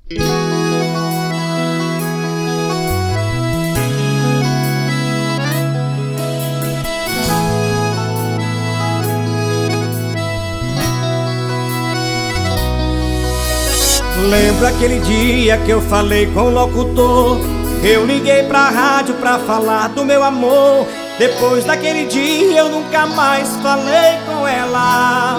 Lembro aquele dia que eu falei com o locutor. Eu liguei pra rádio pra falar do meu amor. Depois daquele dia eu nunca mais falei com ela.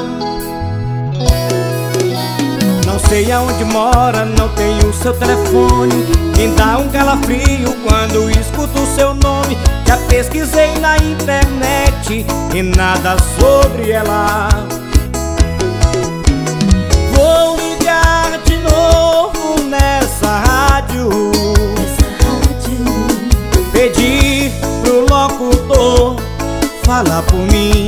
Não sei aonde mora, não tenho seu telefone. Me dá um calafrio quando escuto o seu nome. Já pesquisei na internet e nada sobre ela. Vou ligar de novo nessa rádio, pedir pro locutor falar por mim,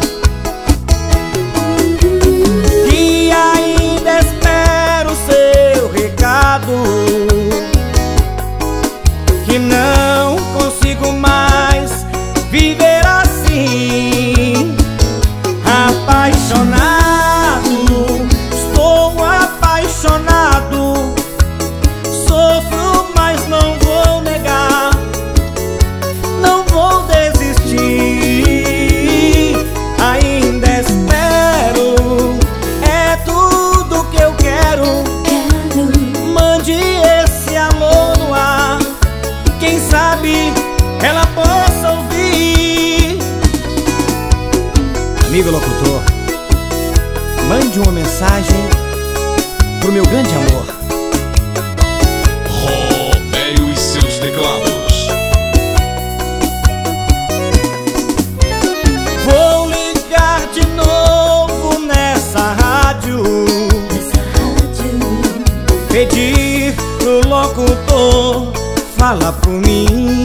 que ainda espero seu recado, que não consigo mais viver assim, apaixonado. Estou apaixonado, sofro, mas não vou negar, não vou desistir. Ainda espero, é tudo que eu quero. Mande esse amor no ar, quem sabe ela possa ouvir. Amigo locutor, mande uma mensagem pro meu grande amor. Robério e seus teclados. Vou ligar de novo nessa rádio, pedir pro locutor falar por mim,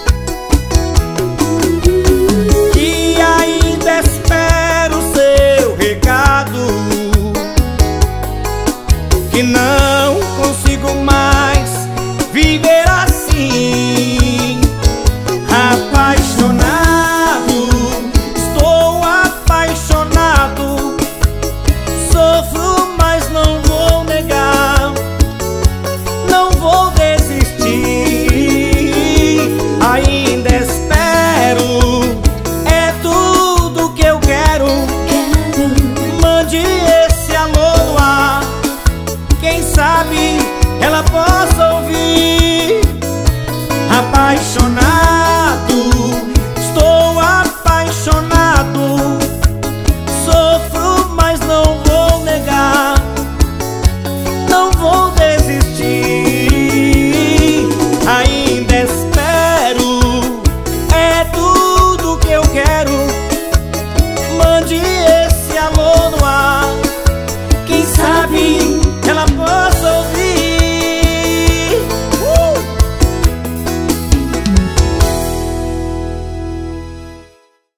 que ainda espero seu recado, que não consigo mais viver assim, apaixonado. Estou apaixonado, sofro, mas não vou negar, não vou desistir. Ainda espero, é tudo que eu quero. Mande esse amor no ar, quem sabe ela possa ouvir. Apaixonado,